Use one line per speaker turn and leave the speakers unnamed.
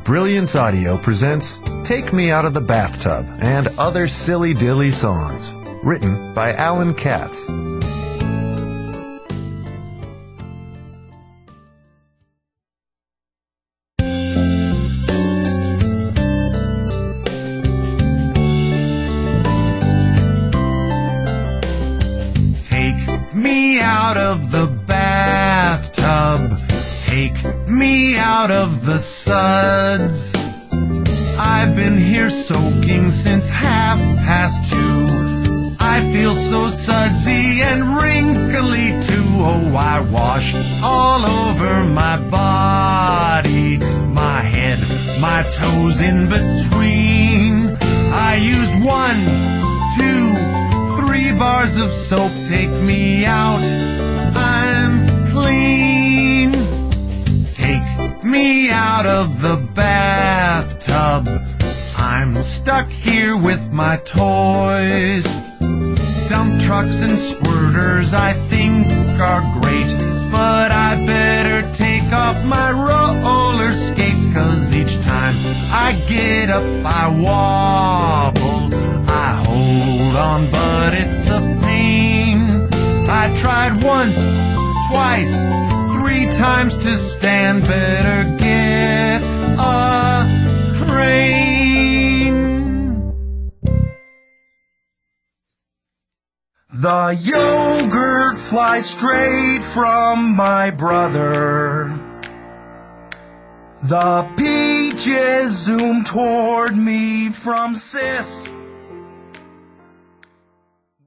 Brilliance Audio presents Take Me Out of the Bathtub and Other Silly Dilly Songs, written by Alan Katz. Take me out of the bathtub. Take me out of the suds. I've been here soaking since 2:30. I feel so sudsy and wrinkly too. Oh, I wash all over my body, my head, my toes in between. I used 1, 2, 3 bars of soap. Take me out, I'm clean. Take me out of the bathtub. I'm stuck here with my toys. Dump trucks and squirters I think are great, but I better take off my roller skates, 'cause each time I get up I wobble. I hold on but it's a pain. I tried once, twice, 3 times to stand. Better get a crane. The yogurt flies straight from my brother. The peaches zoom toward me from Sis.